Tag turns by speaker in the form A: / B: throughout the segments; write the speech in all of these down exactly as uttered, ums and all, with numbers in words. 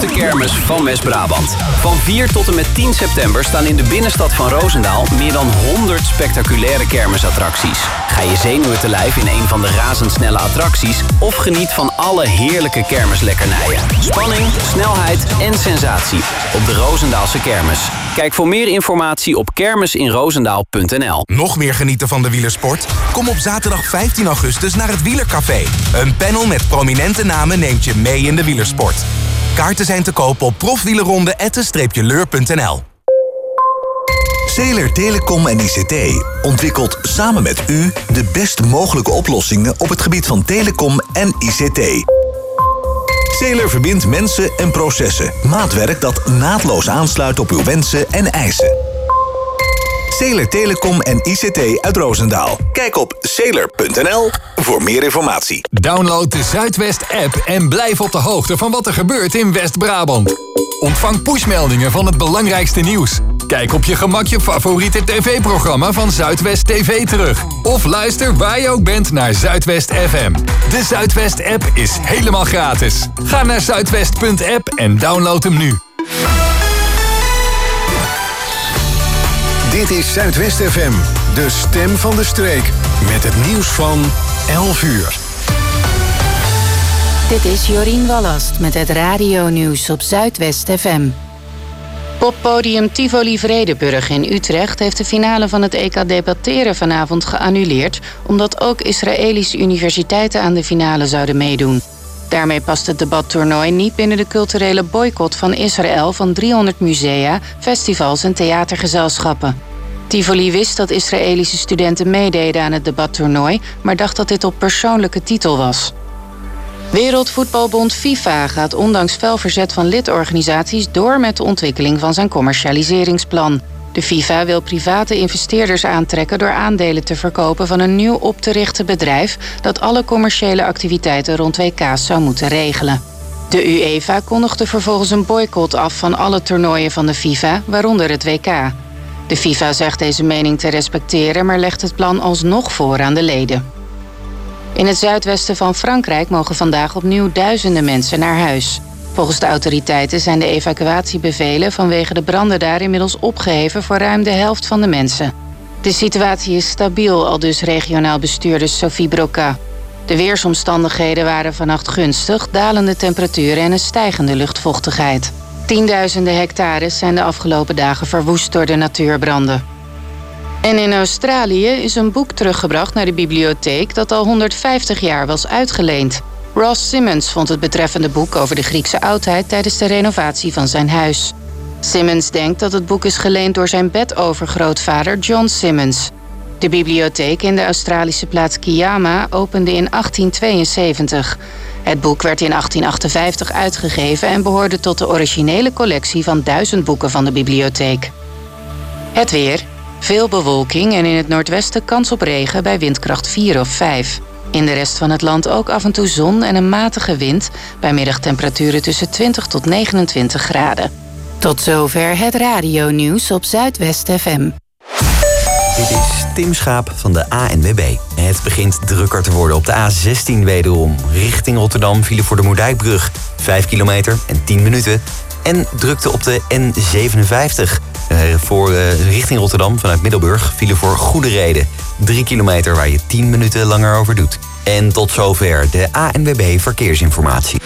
A: grootste kermis van West-Brabant. Van vier tot en met tien september staan in de binnenstad van Roosendaal meer dan honderd spectaculaire kermisattracties. Ga je zenuwen te lijf in een van de razendsnelle attracties of geniet van alle heerlijke kermislekkernijen. Spanning, snelheid en sensatie op de Roosendaalse kermis. Kijk voor meer informatie op kermisinroosendaal punt n l.
B: Nog meer genieten van de wielersport? Kom op zaterdag vijftien augustus naar het Wielercafé. Een panel met prominente namen neemt je mee in de wielersport. Kaarten zijn te koop op profwielerronde atten leur punt n l.
C: Zeeler Telecom en I C T ontwikkelt samen met u de best mogelijke oplossingen op het gebied van telecom en I C T. Zeeler verbindt mensen en processen. Maatwerk dat naadloos aansluit op uw wensen en eisen. Zeeler Telecom en I C T uit Roosendaal. Kijk op zeeler punt n l voor meer informatie.
D: Download de Zuidwest-app en blijf op de hoogte van wat er gebeurt in West-Brabant. Ontvang pushmeldingen van het belangrijkste nieuws. Kijk op je gemak je favoriete tv-programma van Zuidwest T V terug. Of luister waar je ook bent naar Zuidwest F M. De Zuidwest-app is helemaal gratis. Ga naar zuidwest punt app en download hem nu.
E: Dit is Zuidwest F M, de stem van de streek. Met het nieuws van elf uur.
F: Dit is Jorien Wallast met het radionieuws op Zuidwest F M. Poppodium Tivoli Vredenburg in Utrecht heeft de finale van het E K Debatteren vanavond geannuleerd, omdat ook Israëlische universiteiten aan de finale zouden meedoen. Daarmee past het debattoernooi niet binnen de culturele boycott van Israël van driehonderd musea, festivals en theatergezelschappen. Tivoli wist dat Israëlische studenten meededen aan het debattoernooi, maar dacht dat dit op persoonlijke titel was. Wereldvoetbalbond FIFA gaat ondanks fel verzet van lidorganisaties door met de ontwikkeling van zijn commercialiseringsplan. De FIFA wil private investeerders aantrekken door aandelen te verkopen van een nieuw op te richten bedrijf dat alle commerciële activiteiten rond W K's zou moeten regelen. De UEFA kondigde vervolgens een boycott af van alle toernooien van de FIFA, waaronder het W K. De FIFA zegt deze mening te respecteren, maar legt het plan alsnog voor aan de leden. In het zuidwesten van Frankrijk mogen vandaag opnieuw duizenden mensen naar huis. Volgens de autoriteiten zijn de evacuatiebevelen vanwege de branden daar inmiddels opgeheven voor ruim de helft van de mensen. De situatie is stabiel, aldus regionaal bestuurder Sophie Broca. De weersomstandigheden waren vannacht gunstig, dalende temperaturen en een stijgende luchtvochtigheid. Tienduizenden hectares zijn de afgelopen dagen verwoest door de natuurbranden. En in Australië is een boek teruggebracht naar de bibliotheek dat al honderdvijftig jaar was uitgeleend. Ross Simmons vond het betreffende boek over de Griekse oudheid tijdens de renovatie van zijn huis. Simmons denkt dat het boek is geleend door zijn bedovergrootvader John Simmons. De bibliotheek in de Australische plaats Kiama opende in achttien tweeënzeventig. Het boek werd in achttien achtenvijftig uitgegeven en behoorde tot de originele collectie van duizend boeken van de bibliotheek. Het weer. Veel bewolking en in het noordwesten kans op regen bij windkracht vier of vijf. In de rest van het land ook af en toe zon en een matige wind, bij middagtemperaturen tussen twintig tot negenentwintig graden. Tot zover het radionieuws op Zuidwest F M.
G: Dit is Tim Schaap van de A N W B. Het begint drukker te worden op de A zestien wederom. Richting Rotterdam vielen voor de Moerdijkbrug vijf kilometer en tien minuten. En drukte op de N zevenenvijftig. Uh, voor uh, richting Rotterdam vanuit Middelburg vielen voor goede reden drie kilometer waar je tien minuten langer over doet. En tot zover de A N W B Verkeersinformatie.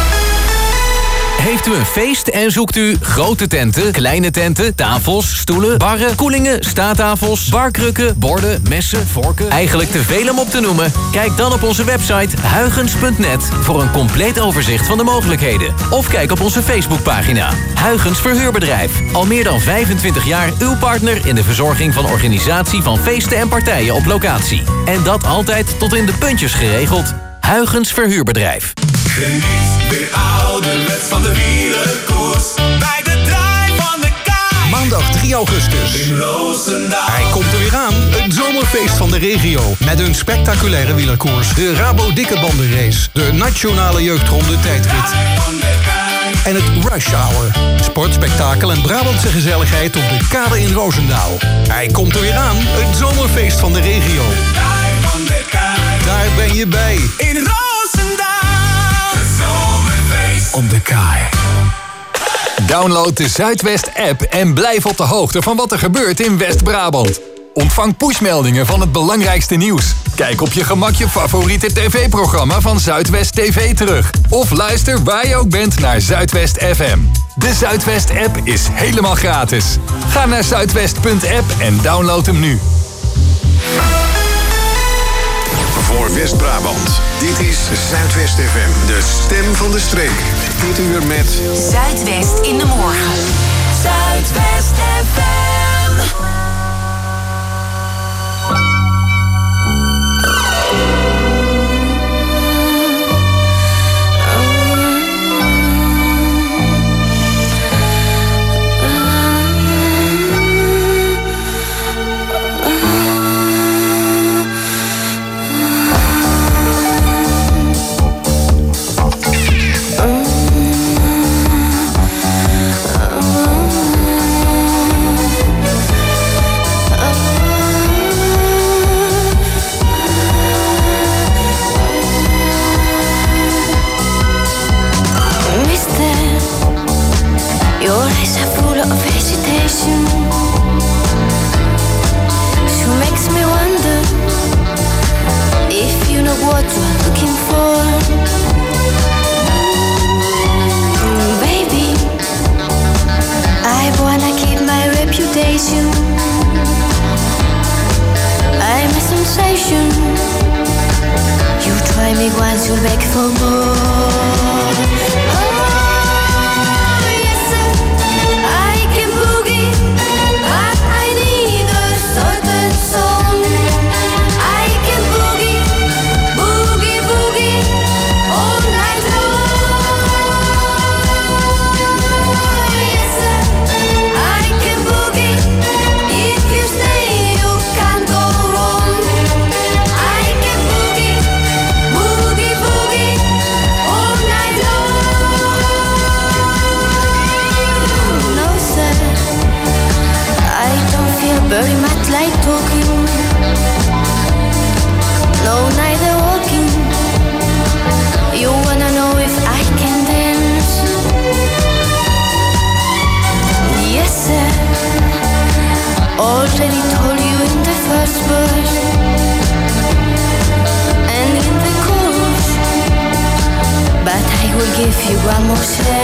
D: Heeft u een feest en zoekt u grote tenten, kleine tenten, tafels, stoelen, barren, koelingen, staattafels, barkrukken, borden, messen, vorken? Eigenlijk te veel om op te noemen? Kijk dan op onze website huygens punt net voor een compleet overzicht van de mogelijkheden. Of kijk op onze Facebookpagina. Huygens Verhuurbedrijf. Al meer dan vijfentwintig jaar uw partner in de verzorging van organisatie van feesten en partijen op locatie. En dat altijd tot in de puntjes geregeld. Huygens Verhuurbedrijf.
H: Geniet weer ouderwets van de wielerkoers bij de draai van de kaai.
E: Maandag drie augustus.
H: In Roosendaal.
E: Hij komt er weer aan. Het zomerfeest van de regio. Met een spectaculaire wielerkoers. De Rabo Dikke Banden Race. De Nationale Jeugdronde Tijdrit. En het Rush Hour. Sportspektakel en Brabantse gezelligheid op de kade in Roosendaal. Hij komt er weer aan. Het zomerfeest van de regio. Daar ben je bij.
H: In Roosendaal. Het zomerfeest
E: op de kaai.
I: Download de Zuidwest-app en blijf op de hoogte van wat er gebeurt in West-Brabant. Ontvang pushmeldingen van het belangrijkste nieuws. Kijk op je gemak je favoriete tv-programma van Zuidwest T V terug. Of luister waar je ook bent naar Zuidwest F M. De Zuidwest-app is helemaal gratis. Ga naar zuidwest punt app en download hem nu.
J: Voor West-Brabant. Dit is Zuidwest F M, de stem van de streek. Dit uur met
K: Zuidwest in de morgen. Zuidwest F M.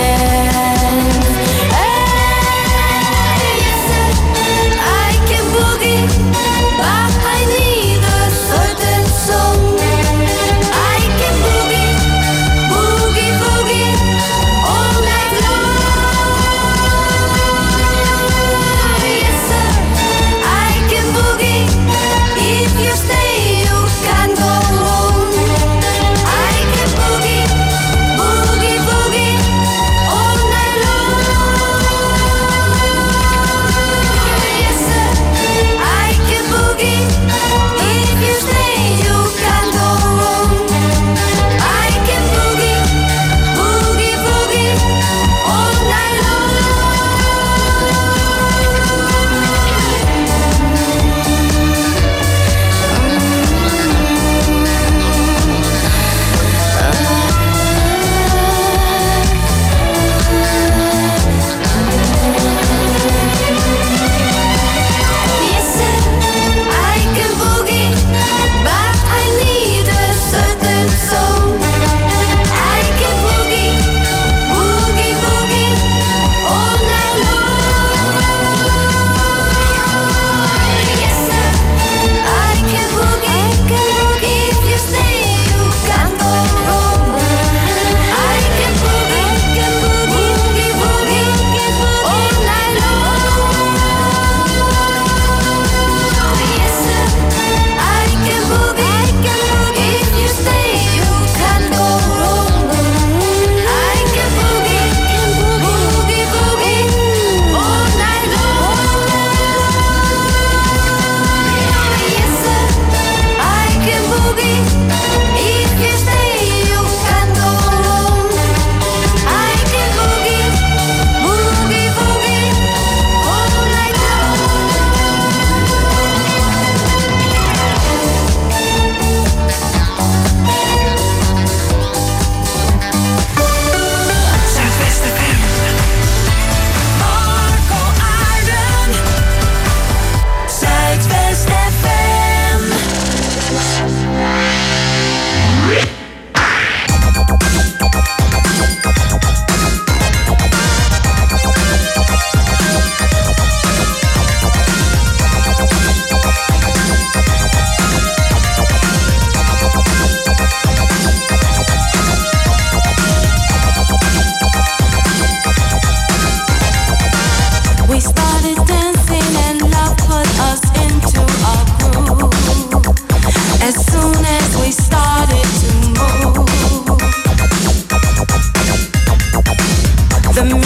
L: I can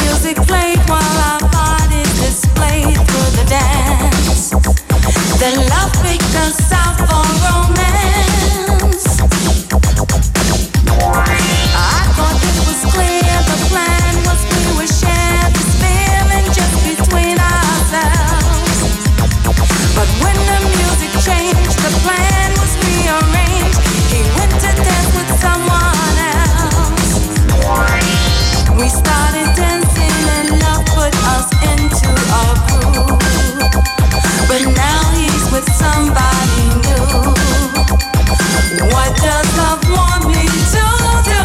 L: music played while our bodies displayed through the dance. Then love picked us out for romance. I thought it was clear the plan was we would share this feeling just between ourselves. But when the music changed, the plan was rearranged. He went to dance with someone else. We started dancing and love put us into a groove. But now he's with somebody new. What does love want me to do?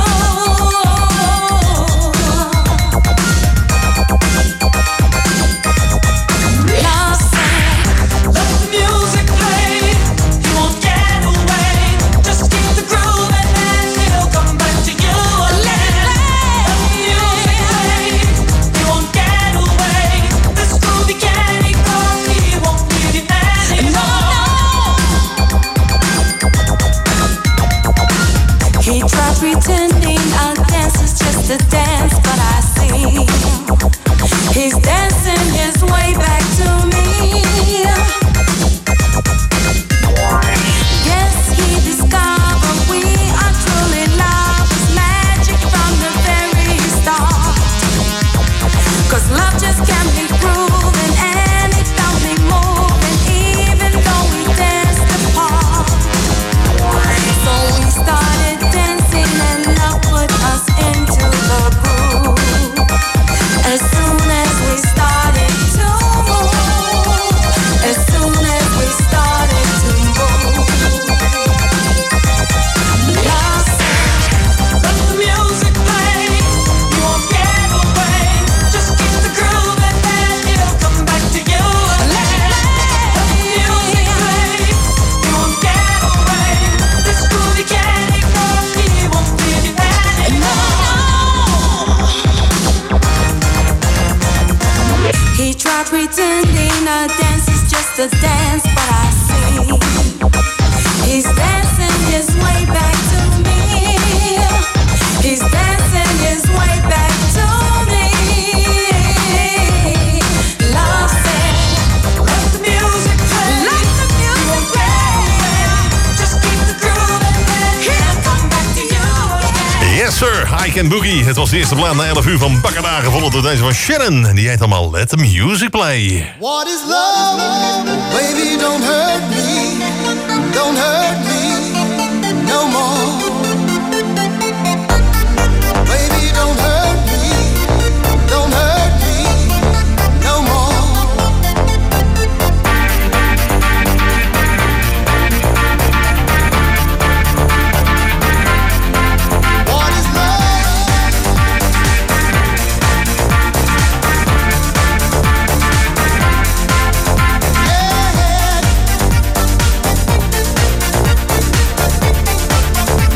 L: Love said, let the music play. You won't get away. Just keep the groove and then he'll come back to you again. Let the music play. You won't get away. This groovy candy corn, he won't leave you anymore. He tried pretending our dance is just a dance, but I see he's dancing his way back to me. Yes, he discovered we are truly love is magic from the very start. Cause love just can't be proven and it don't be moving even though we danced apart. So we started dancing and love put us into the groove. As soon as we started to move, as soon as we started to move, love said, let the music play. You won't get away. Just keep the groove and then he'll come back to you again. Let the music play. You won't get away. This groovy candy corn, he won't leave you anymore. He tried pretending a dance is just a dance, but I see he's dancing his way back to me. He's dancing his way back to me. Love said, let the music play. Let the music play. Just keep the groove and then he'll come back to you again.
M: Yes sir, I Can Boogie. Het was de eerste plaat na elf uur van Bakkerdagen, gevolgd door deze van Shannon. En die heet allemaal Let the Music Play.
N: What is love? Baby, don't hurt me. Don't hurt me no more. Baby, don't hurt me. Don't hurt me no more. What is love? Yeah.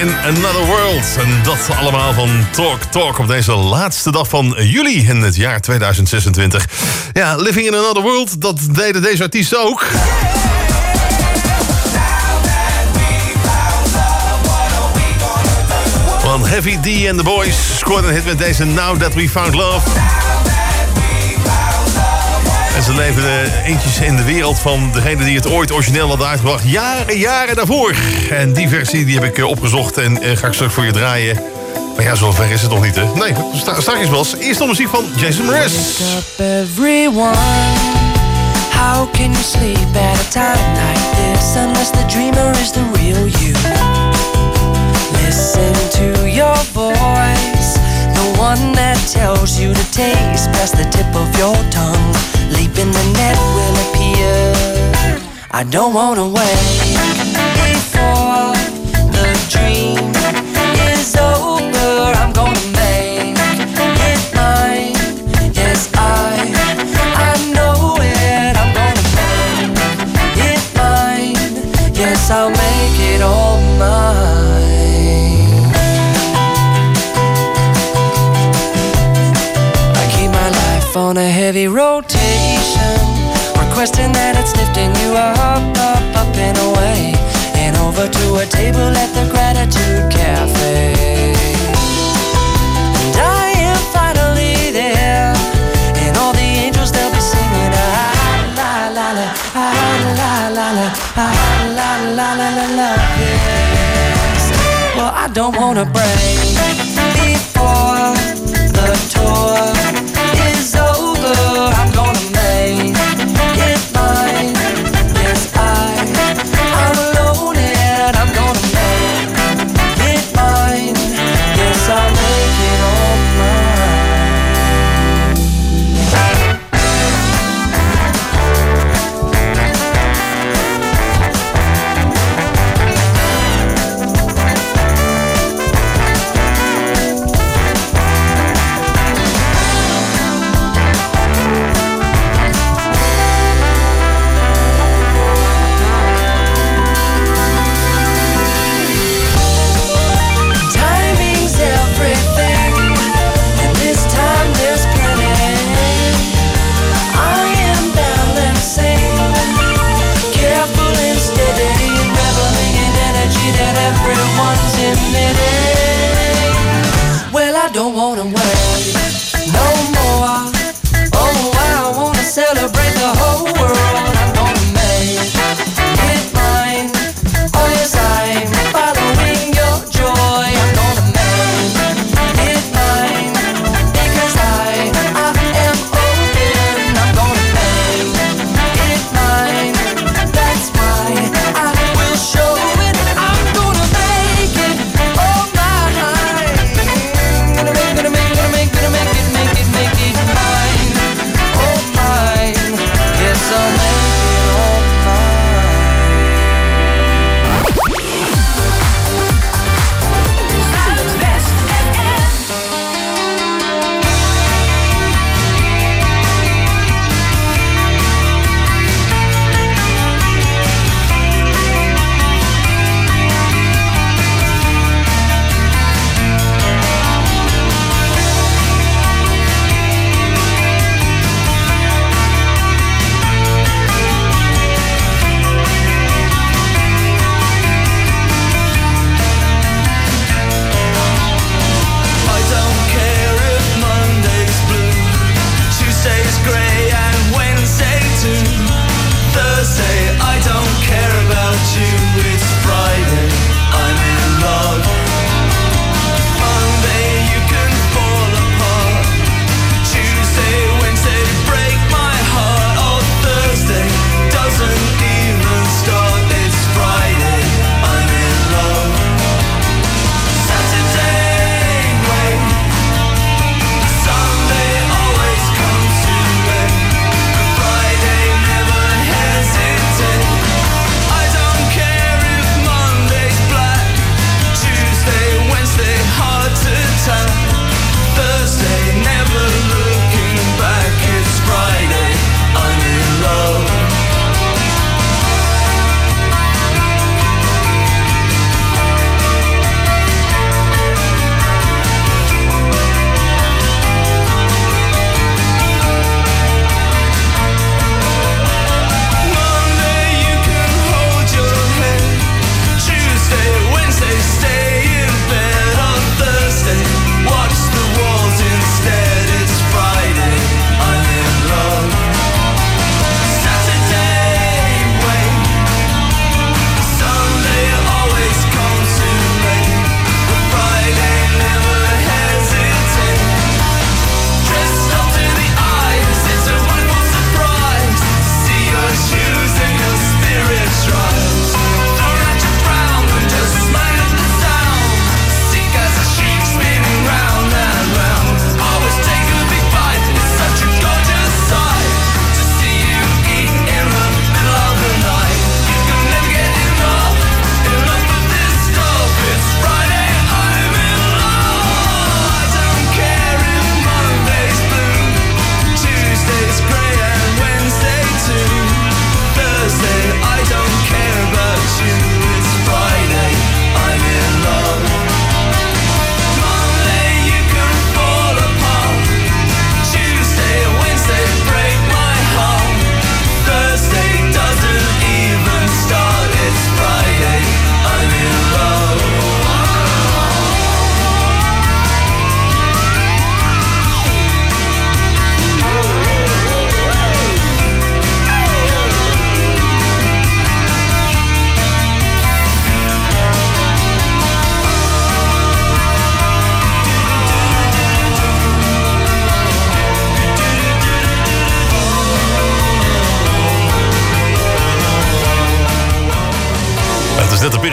M: in Another World. En dat allemaal van Talk Talk op deze laatste dag van juli in het jaar tweeduizend zesentwintig. Ja, Living in Another World, dat deden deze artiesten ook. Want Heavy D and the Boys scoorden een hit met deze Now That We Found Love. En ze leverden eentjes in de wereld van degene die het ooit origineel had uitgebracht. Jaren, jaren daarvoor. En die versie die heb ik opgezocht en uh, ga ik straks voor je draaien. Maar ja, zover is het nog niet, hè? Nee, sta, straks was. Eerst de muziek van Jason Mraz.
O: Everyone, how can you sleep at a time like this unless the dreamer is the real you? Listen to your voice, the one that tells you to taste past the tip of your tongue. Leap in the net will appear. I don't wanna wait before the dream is over. I'm gonna make it mine. Yes, I, I know it. I'm gonna make it mine. Yes, I'll make it all mine. I keep my life on a heavy rotation, requesting that it's lifting you up, up, up and away, and over to a table at the Gratitude Cafe. And I am finally there, and all the angels, they'll be singing ah la la la, ah la la la, ah la la la la la, yes. Well, I don't wanna break before the tour is over. I'm gonna make it mine. Yes, I, I'm alone and I'm gonna make it mine. Yes, I'll make it all mine.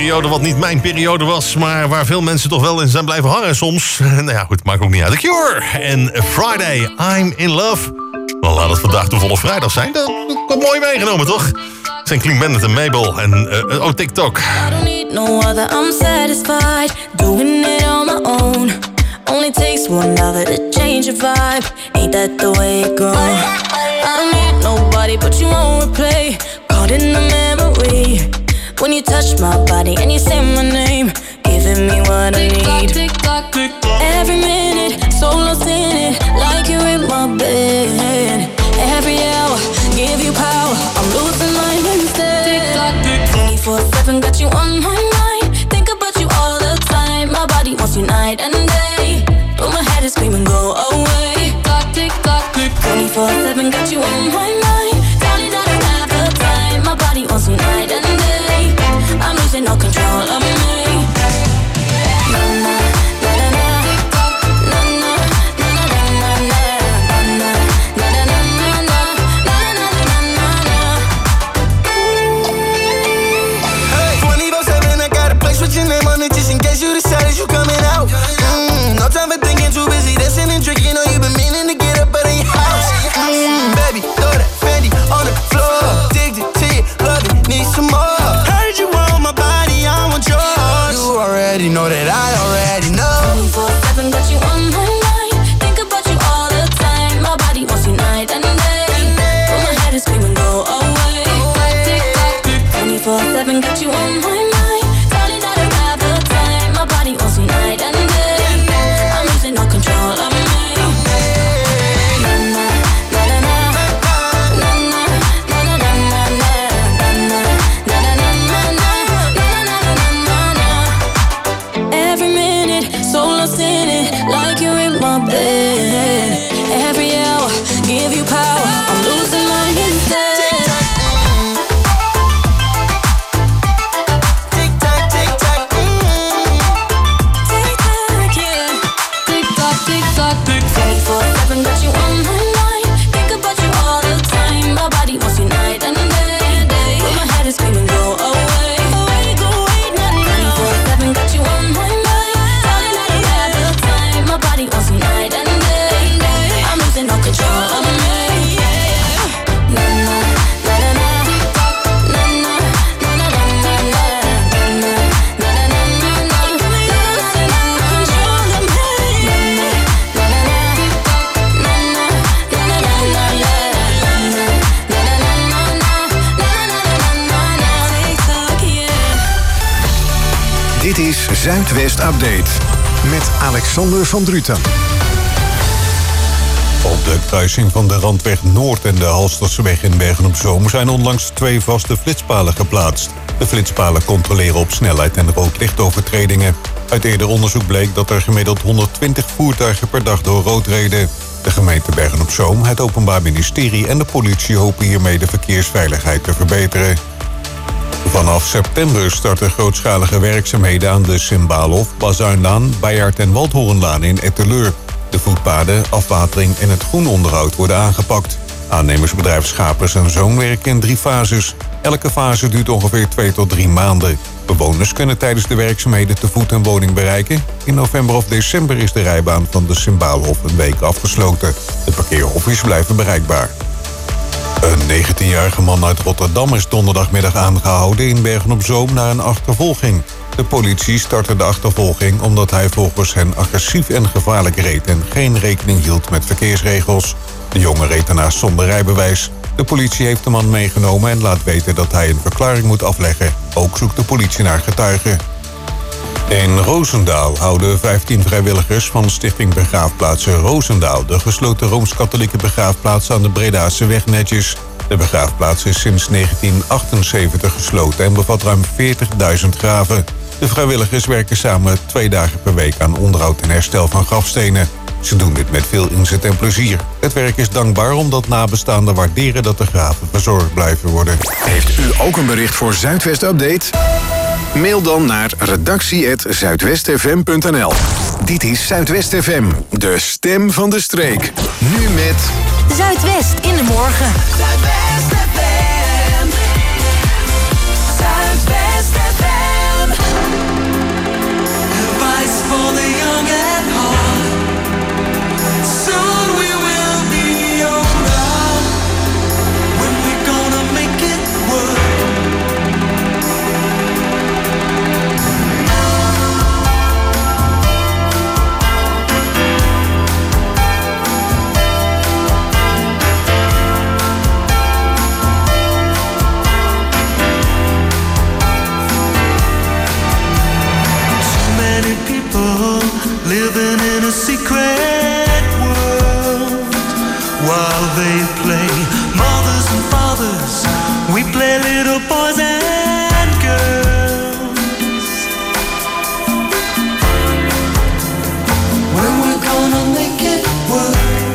M: periode wat niet mijn periode was, maar waar veel mensen toch wel in zijn blijven hangen soms. Nou ja, goed, maakt ook niet uit. The Cure en Friday, I'm in Love. Nou, laat het vandaag toevallig vrijdag zijn. Dat komt mooi meegenomen, toch? Het zijn Clean Bandit en Mabel en uh, oh, TikTok.
P: I don't need no other, I'm satisfied doing it on my own. Only takes one other to change your vibe. Ain't that the way it goes? I don't need nobody but you won't replay. Caught in the memory when you touch my body and you say my name, giving me what I need. Tick tock, tick tock. Every minute, so lost in it, like you're in my bed. Every hour, give you power. I'm losing mine instead. Tick tock, tick tock. twenty-four seven, got you on my mind. Think about you all the time. My body wants you night and day, but my head is screaming, go away. Tick tock, tick tock, tick tock. twenty-four seven, got you on my mind. Darling, I don't have the time. My body wants you night and day. I'm losing all control of me. Na na na na na. Na na na na na na. Na na na na na. Na na na na na.
N: twenty-four seven, I got a place with your name on it just in case you decided you coming out. Mm, no time for thinking, too busy dancing and drinking. Know you been meaning to get up out of your house. Mm, baby, throw that Fendi on the floor. Addicted to you, love it, need some more. Heard you want my body, I want yours. You already know that I already know.
P: twenty-four seven, got you on my mind. Think about you all the time. My body wants you night and day, but my head is screaming, go away. Tick tock, tick tock. twenty-four seven, got you on my mind. Darling, I don't have the time. My body wants you night and day. I'm losing all control of me. Na na na na na. Na na na na na na. Na na na na na na. Na na na na na. Every minute, so lost in it, like you're in my bed. Every hour, give you power. I'm losing my instead.
N: Tick tock, tick tock, mm.
P: Tick tock, yeah. Tick tock, tick tock, tick tock. twenty-four seven, got you on my mind. Think about you all the time. My body wants you night and day, but my head is screaming, go away. Away, go away, nah, nah. twenty-four seven, got you on my mind. Darling, I don't have the time. My body wants you night and day. I'm losing all control of me. Na na na na na. Na na na na na na. Na na na na na na. Losing all control of me. Na na na na. Na na na na na na. Na na na na na. Na na na na na. Tick tock, yeah.
J: Dit is Zuidwest Update met Alexander van Druten.
E: Op de kruising van de Randweg Noord en de Halsterseweg in Bergen-op-Zoom zijn onlangs twee vaste flitspalen geplaatst. De flitspalen controleren op snelheid en roodlichtovertredingen. Uit eerder onderzoek bleek dat er gemiddeld honderdtwintig voertuigen per dag door rood reden. De gemeente Bergen-op-Zoom, het Openbaar Ministerie en de politie hopen hiermee de verkeersveiligheid te verbeteren. Vanaf september starten grootschalige werkzaamheden aan de Symbaalhof, Bazuinlaan, Beyaard en Waldhorenlaan in Etteleur. De voetpaden, afwatering en het groenonderhoud worden aangepakt. Aannemersbedrijf Schapers en Zoon werken in drie fases. Elke fase duurt ongeveer twee tot drie maanden. Bewoners kunnen tijdens de werkzaamheden te voet een woning bereiken. In november of december is de rijbaan van de Symbaalhof een week afgesloten. De parkeerhofjes blijven bereikbaar. Een negentienjarige man uit Rotterdam is donderdagmiddag aangehouden in Bergen-op-Zoom na een achtervolging. De politie startte de achtervolging omdat hij volgens hen agressief en gevaarlijk reed en geen rekening hield met verkeersregels. De jongen reed daarna zonder rijbewijs. De politie heeft de man meegenomen en laat weten dat hij een verklaring moet afleggen. Ook zoekt de politie naar getuigen. In Roosendaal houden vijftien vrijwilligers van Stichting Begraafplaatsen Roosendaal de gesloten Rooms-Katholieke begraafplaats aan de Bredaanse weg netjes. De begraafplaats is sinds negentien achtenzeventig gesloten en bevat ruim veertigduizend graven. De vrijwilligers werken samen twee dagen per week aan onderhoud en herstel van grafstenen. Ze doen dit met veel inzet en plezier. Het werk is dankbaar omdat nabestaanden waarderen dat de graven verzorgd blijven worden.
J: Heeft u ook een bericht voor Zuidwest Update? Mail dan naar redactie apenstaartje zuidwestfm punt n l. Dit is Zuidwest F M, de stem van de streek. Nu met
K: Zuidwest in de morgen. Zuidwest F M. Zuidwest F M.
Q: living in a secret world. While they play mothers and fathers, we play little boys and girls. When we're gonna make it work.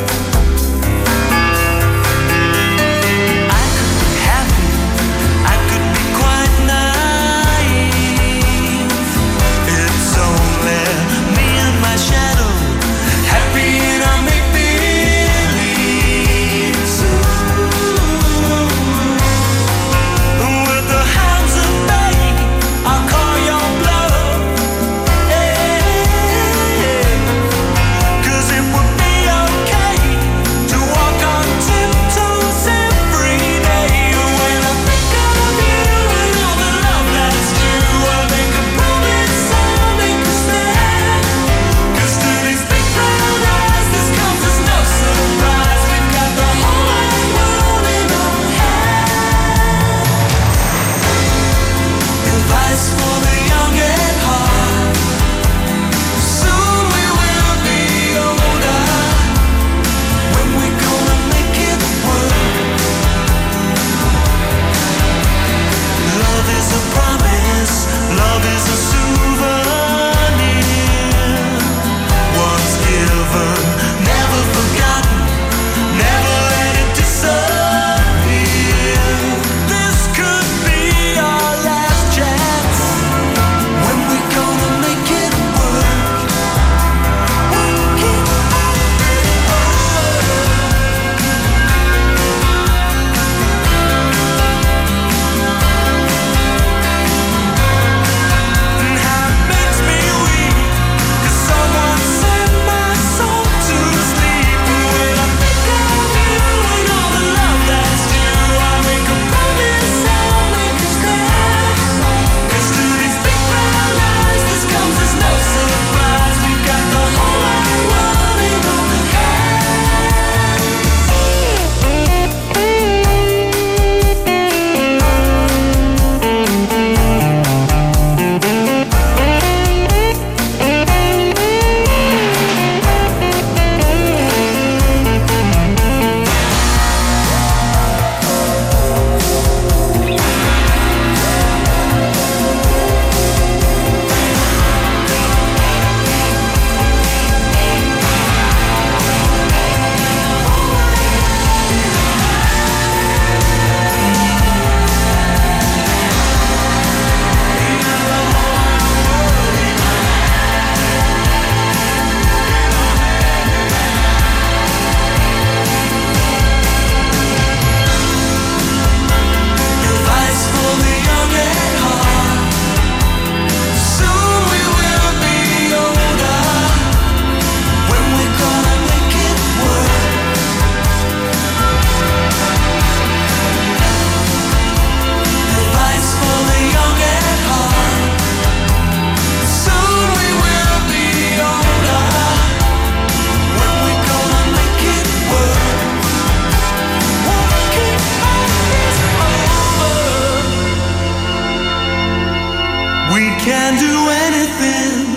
Q: can do anything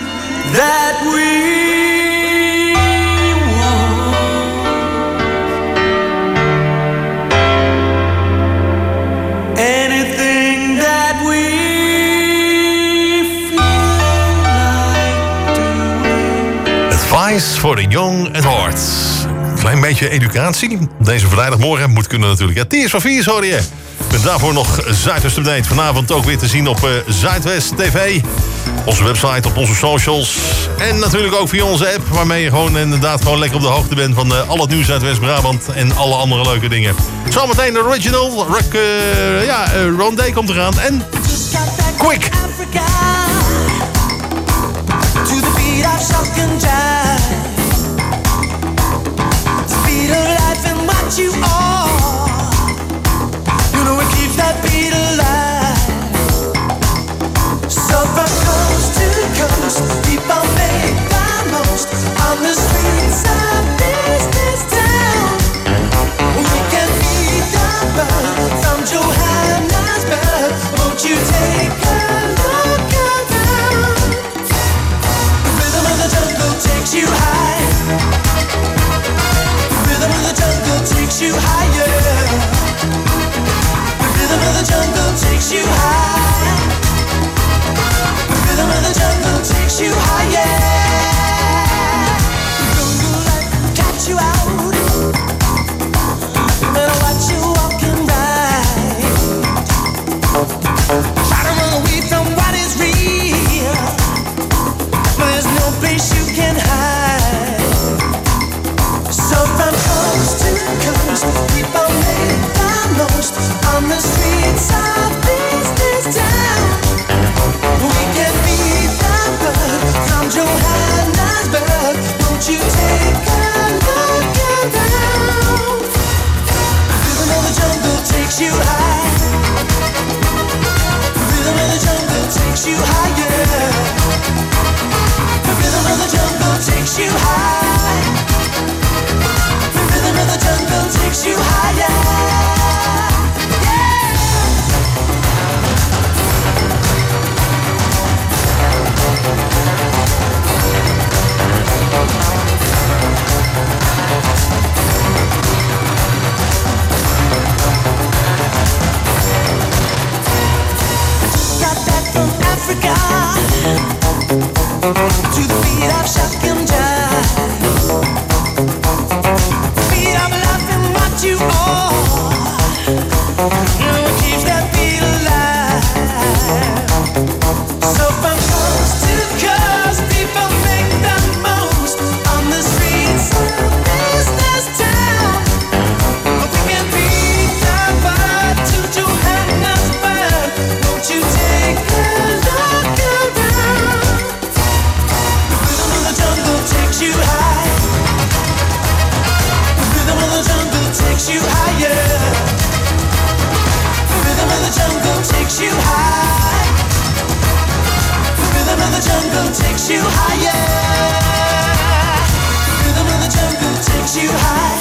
Q: that we want. Anything that we feel like doing.
M: Advice for the young at heart. Klein beetje educatie. Deze vrijdagmorgen moet kunnen natuurlijk. Ja, Tears for Fears hoor je. En daarvoor nog Zuidwest Update. Vanavond ook weer te zien op uh, Zuidwest T V. Onze website, op onze socials. En natuurlijk ook via onze app. Waarmee je gewoon inderdaad gewoon lekker op de hoogte bent van uh, al het nieuws uit West-Brabant. En alle andere leuke dingen. Zometeen de original. Rock, uh, ja, uh, Rondé komt eraan. En Quick.
Q: To the beat of shock and jive. The speed of life and what you are. You know it keeps that beat alive. So from coast to coast, keep on making the most on the streets of this, this town. We can beat the buzz from Johannesburg. Won't you take a look around? The rhythm of the jungle. takes you high. The rhythm of the jungle takes you higher. Got back from Africa to the beat of Shakim Jive. Beat of love and what you are. What keeps that beat alive? So from coast to coast, people make the most on the streets of this town. We can beat the bar to Johannesburg. Won't you take a look around? The rhythm of the jungle takes you high. The rhythm of the jungle takes you higher. The rhythm of the jungle takes you high. The rhythm of the jungle takes you higher. The rhythm of the jungle takes you high.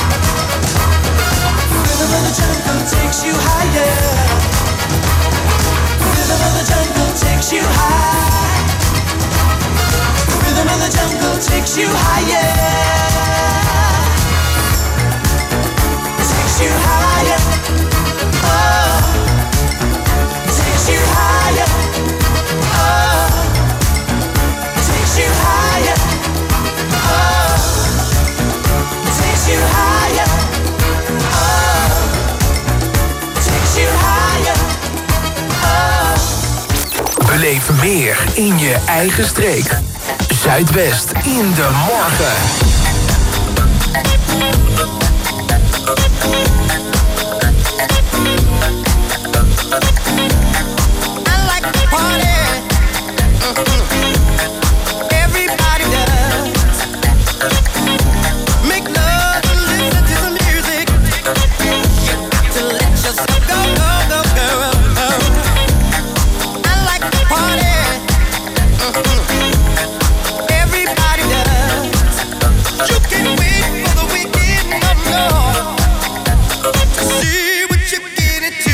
Q: The rhythm of the jungle takes you higher. The rhythm of the jungle takes you high. The rhythm of the jungle takes you higher. Takes you higher. Oh, takes you higher. Oh, takes you higher. Oh, takes you higher. Oh, takes you higher.
R: Beleef meer in je eigen streek. Zuidwest in de morgen.
Q: I like to party. Everybody does. Make love and listen to the music. To let yourself go, go, go, girl. I like to party. Everybody does. You can wait for the weekend, no, no. To see what you get into.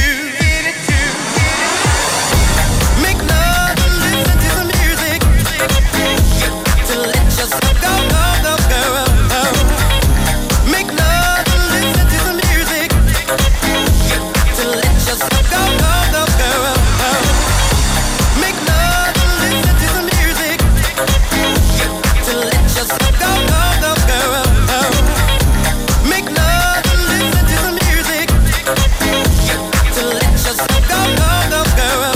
Q: Make love and listen to the music. To let yourself go, go, go, girl. Make love and listen to the music. To let yourself go, go, go, girl. Make love and listen to the music. To let yourself go, go, go, girl. Make love and listen to the music. To let yourself go, go, go, girl.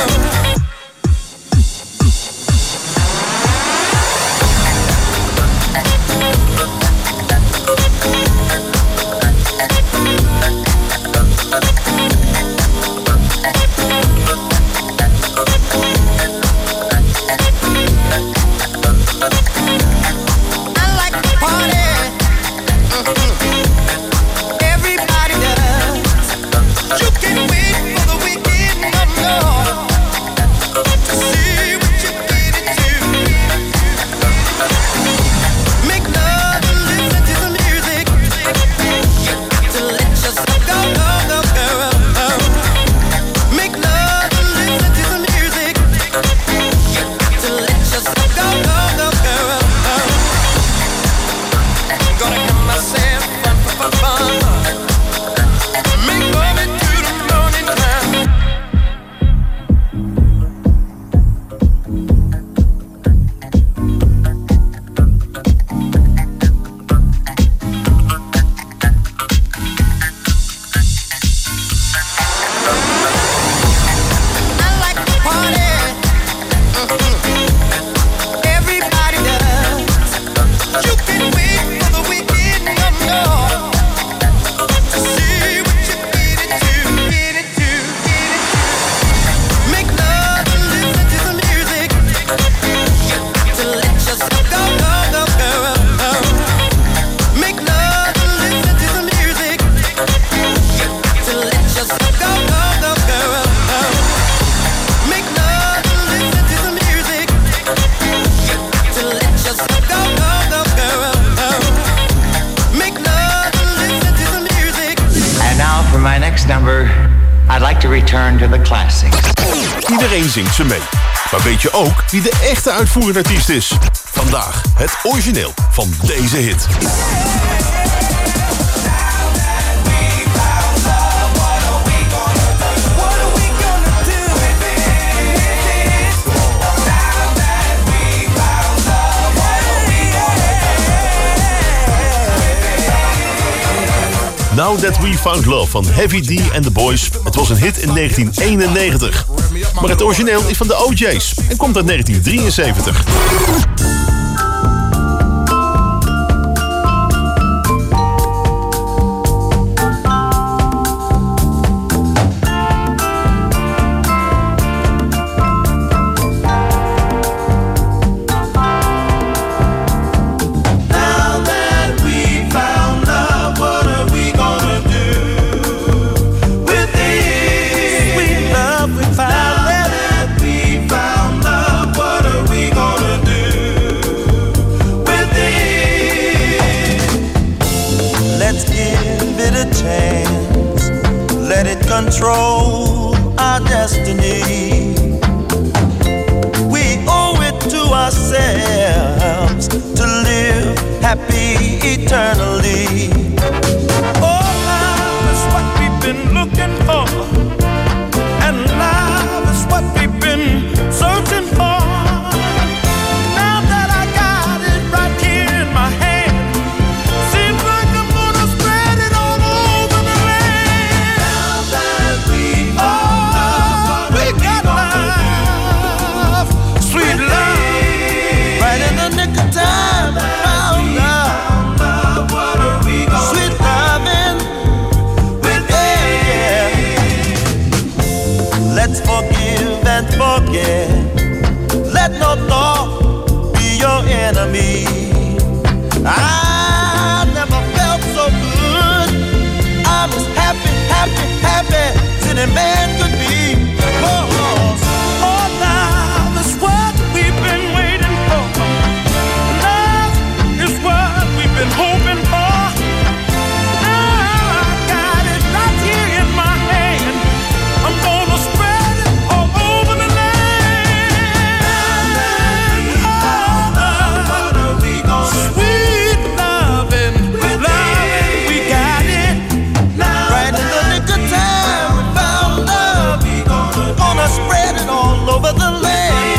Q: I like to party. Everybody does. You can wait for the weekend, no, no. To see what you get into. Make love and listen to the music. To let yourself go, go, go, girl. Make love and listen to the music. To let yourself go, go, go, girl. I'm gonna have myself fun, fun, fun, fun. Make love into the morning time. I like to party. Everybody does. You can wait for the weekend, no, no. To see what you get into, get into, get into. Make love and listen to the music. To let yourself go, go, go, girl. Make love and listen to the music. To let yourself go, go, go, girl. Make love and listen to the music. To let yourself go, go,
S: my next number, I'd like to return to the classics.
M: Iedereen zingt ze mee. Maar weet je ook wie de echte uitvoerende artiest is? Vandaag het origineel van deze hit. Now That We Found Love van Heavy D and the Boys. Het was een hit in negentien eenennegentig. Maar het origineel is van de O J's en komt uit negentien drieënzeventig.
T: Control our destiny. We owe it to ourselves to live happy eternally. Oh, love is what we've been looking for, and love is what we've been searching for. Now that I got it right here in my hand, seems like I'm gonna spread it all over the land. Now that we oh, we got love, sweet love, right in the nick of time. Found love, what are we gonna sweet loving with yeah, yeah. Let's forgive and forget. Let no thought be your enemy. I never felt so good. I'm as happy, happy, happy as any man could be. Oh, oh, love is what we've been waiting for. Love is what we've been hoping for. Now I got it right here in my hand. I'm gonna spread it all over the land. Oh, sweet loving, loving, we got it. Right in the nick of time, we found love. Gonna spread it all over the land.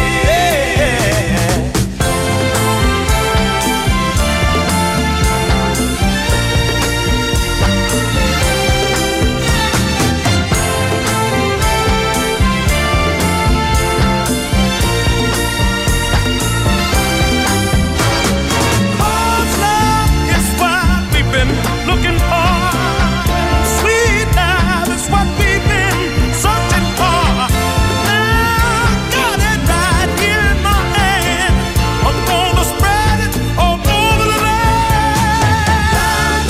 T: Cause love is what we've been looking for. Sweet love is what we've been searching for. Now I got it right here in my hand. I'm gonna spread it all over the land.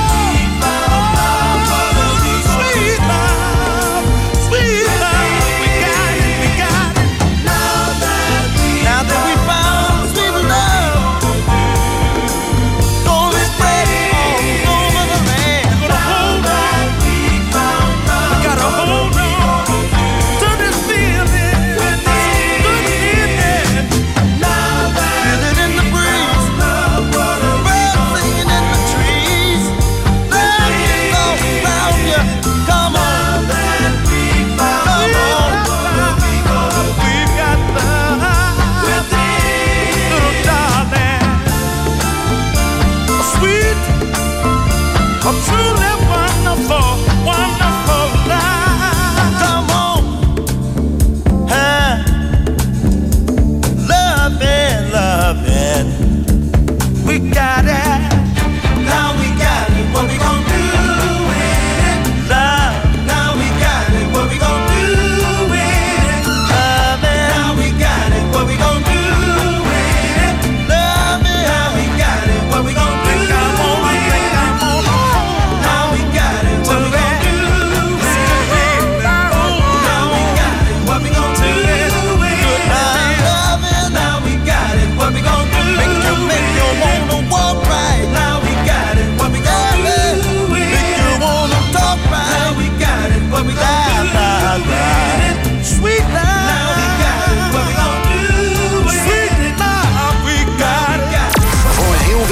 T: Sweet love, sweet love, we got it, we got it. Now that we found sweet love, gonna spread it all over the land. Gonna hold on, we gotta hold on to this feeling, this good feeling. Feel it in the breeze, birds singing in the trees. Love is all around you. Come on, come on. We've got love, little darling, a sweet, a truly wonderful, wonderful life. Come on, huh? Loving, loving, we got it. Now we got it. What we gon' do with it? Love. Now we got it. What we gon' do with it? Loving. Now we got it. What we gon' do with it? Loving. Now we got it. What we gon' do with it? Now we got it. What we gon' do with it? Now we got it. What we gon' do with it? Loving. Now we got it. What we gon' do? Make you, make you wanna walk.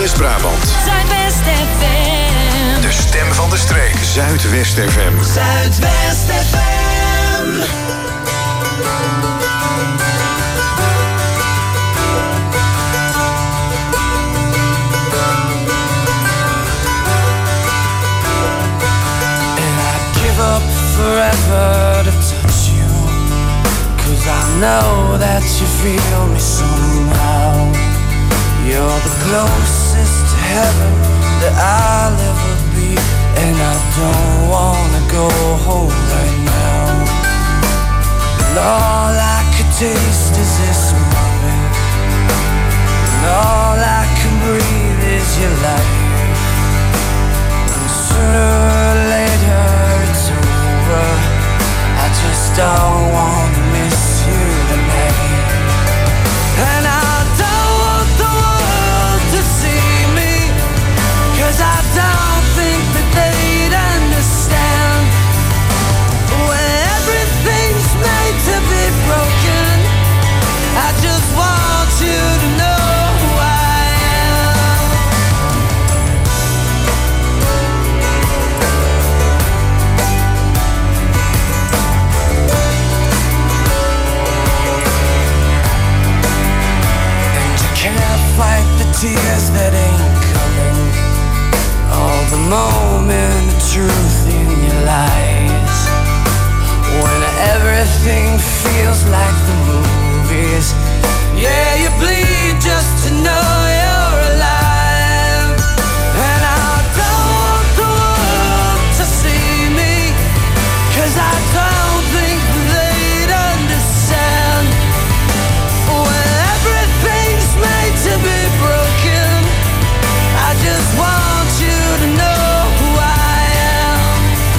J: West-Brabant.
L: Zuidwest F M.
J: De stem van de streek. Zuidwest F M.
L: Zuidwest F M.
O: Up forever to touch you, 'cause I know that you feel me somehow. You're the closest to heaven that I'll ever be, and I don't wanna go home right now. And all I could taste is this moment, and all I can breathe is your light. And sooner or later I just don't want to miss you tonight. And I don't want the world to see me, 'cause I don't think that they'd understand. When everything's made to be broken, I just want you to know who I am. Can't fight the tears that ain't coming, all the moment of truth in your lies. When everything feels like the movies, yeah, you bleed just to know you're alive. And I don't want the world to see me, 'cause I don't think they'd understand. When everything's made to be broken, I just want you to know who I am.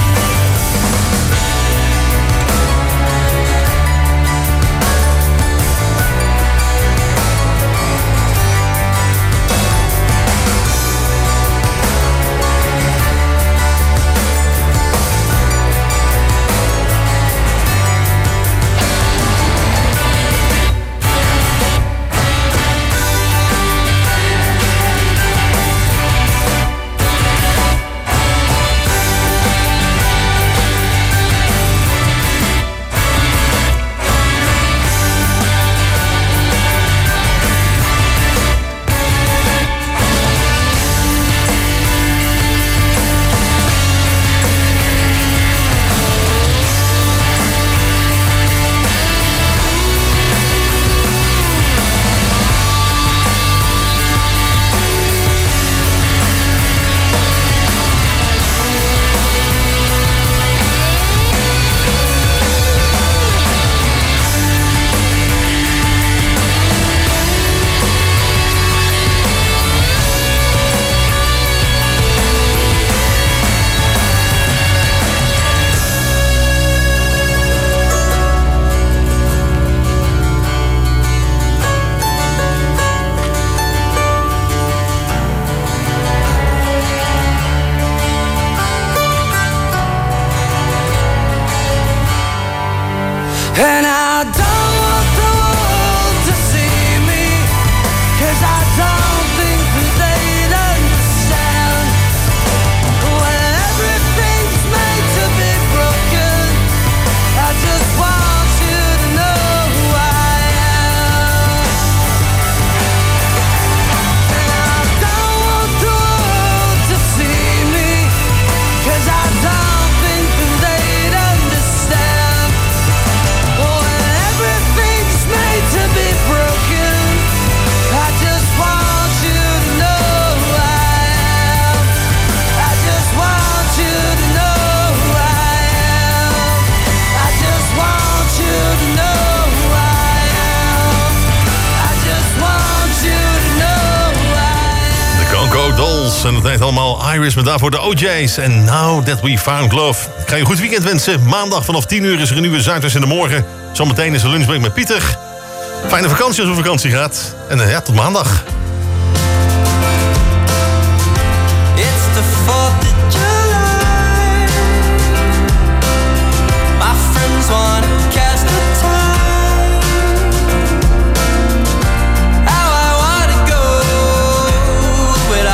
O: And I don't want the world to see me, 'cause I don't think that they'd understand. When everything's made to be broken, I just want you to know who I am. And I don't want the world to see me, 'cause I don't think that they'd understand. When everything's made to be broken, I just want you to know who I am. I just want you to know who I am. I just want you to know who I am. I just want you to know who I am.
M: De Coco Dolls. En dat heet allemaal Iris, met daarvoor de O J's. En Now That We Found Love. Ik ga je een goed weekend wensen. Maandag vanaf tien uur is er een nieuwe Zuidwest in de morgen. Zometeen is de lunchbreak met Pieter. Fijne vakantie als u op vakantie gaat. En uh, ja, tot maandag.
O: It's the fourth of July. My friends wanna cast a tie. How I wanna go, but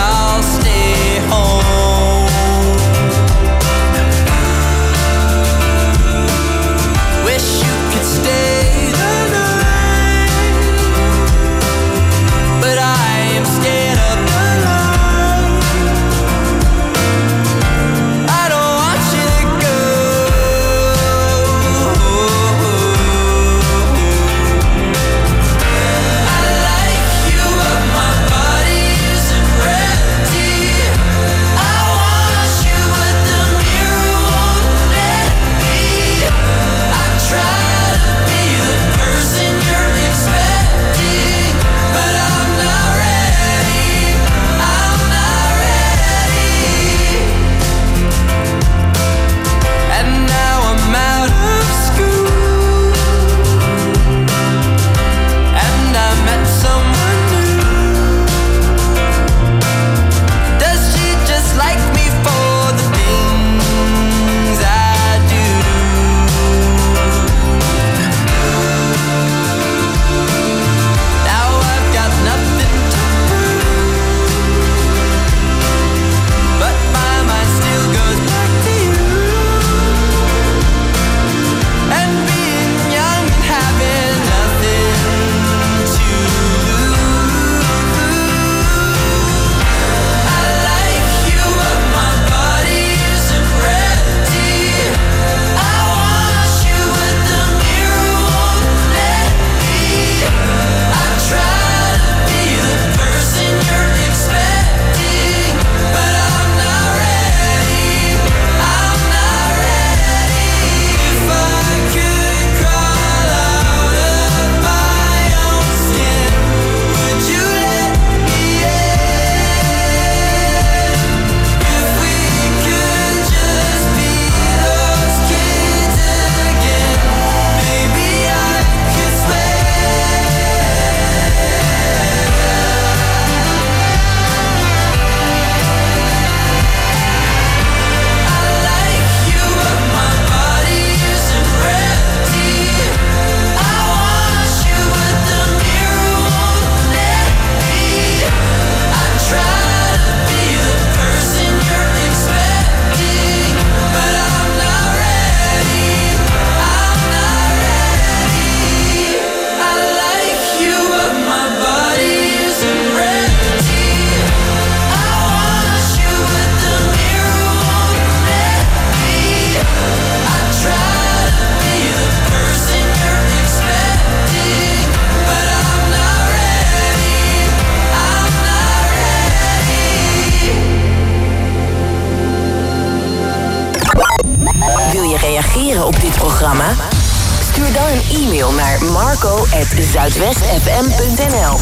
K: reageren op dit programma? Stuur dan een e-mail naar marco at zuidwestfm punt n l.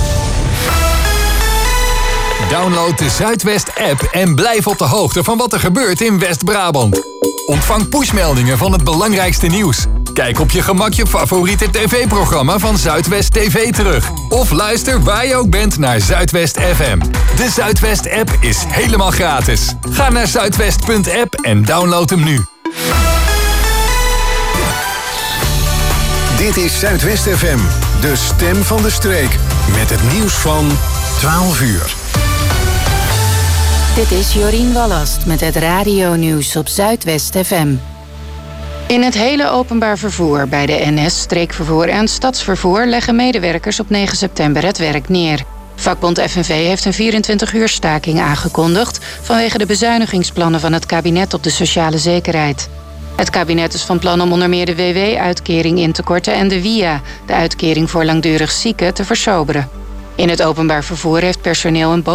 I: Download de Zuidwest-app en blijf op de hoogte van wat er gebeurt in West-Brabant. Ontvang pushmeldingen van het belangrijkste nieuws. Kijk op je gemak je favoriete tv-programma van Zuidwest T V terug. Of luister waar je ook bent naar Zuidwest F M. De Zuidwest-app is helemaal gratis. Ga naar zuidwest punt app en download hem nu.
J: Dit is Zuidwest F M, de stem van de streek. Met het nieuws van twaalf uur.
F: Dit is Jorien Wallast met het radionieuws op Zuidwest F M. In het hele openbaar vervoer bij de N S, streekvervoer en stadsvervoer leggen medewerkers op negen september het werk neer. Vakbond F N V heeft een vierentwintig uur staking aangekondigd vanwege de bezuinigingsplannen van het kabinet op de sociale zekerheid. Het kabinet is van plan om onder meer de W W-uitkering in te korten en de W I A, de uitkering voor langdurig zieken, te versoberen. In het openbaar vervoer heeft personeel een